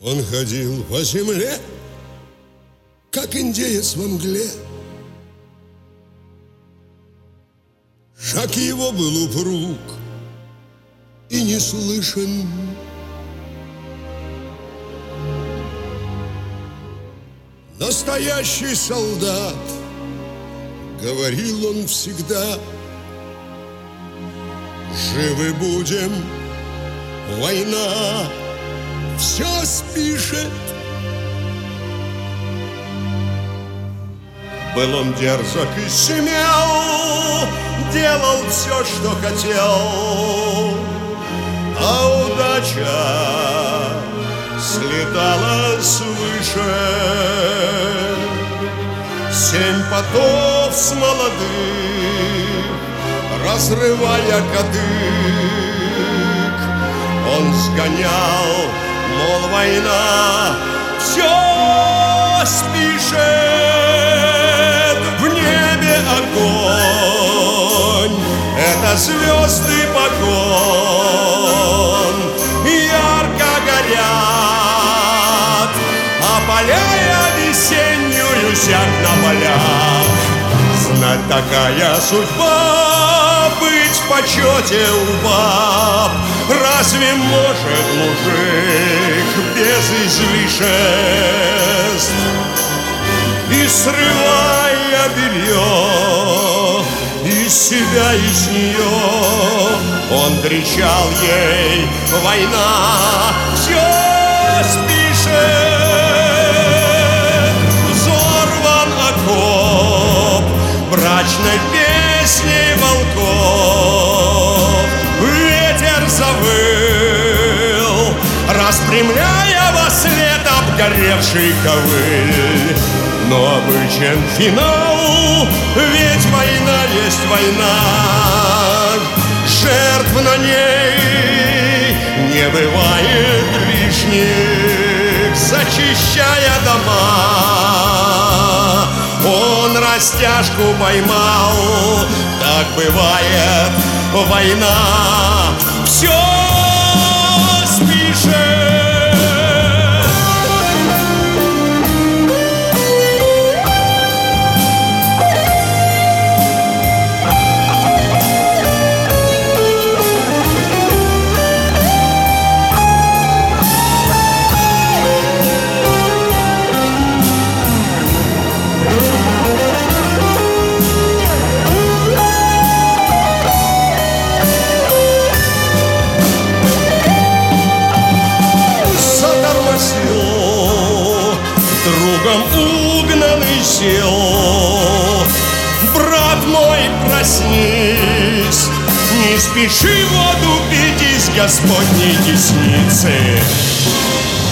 Он ходил по земле, как индеец во мгле. Шаг его был упруг и не слышен. Настоящий солдат, говорил он всегда, живы будем, война все спишет. Был он дерзок и смел, делал все, что хотел, а удача слетала свыше. 7 потов с молодых, разрывая кадык, он сгонял, мол, война все спишет. В небе огонь, это звезды погонь, ярко горят, опаляя весеннюю зябь на полях. Знать, такая судьба, быть в почете у баб. Разве может мужик без излишеств? И срывая белье из себя, из нее, он кричал ей: война все спишет. Взорван окоп брачной песней волков, ветер завыл, распрямляя во след обгоревший ковыль. Но обычен финал, ведь война есть война. Жертв на ней не бывает лишних. Зачищая дома, он растяжку поймал. Так бывает война, все спишет. Другом угнанный сел. Брат мой, проснись, не спеши воду пить из Господней десницы.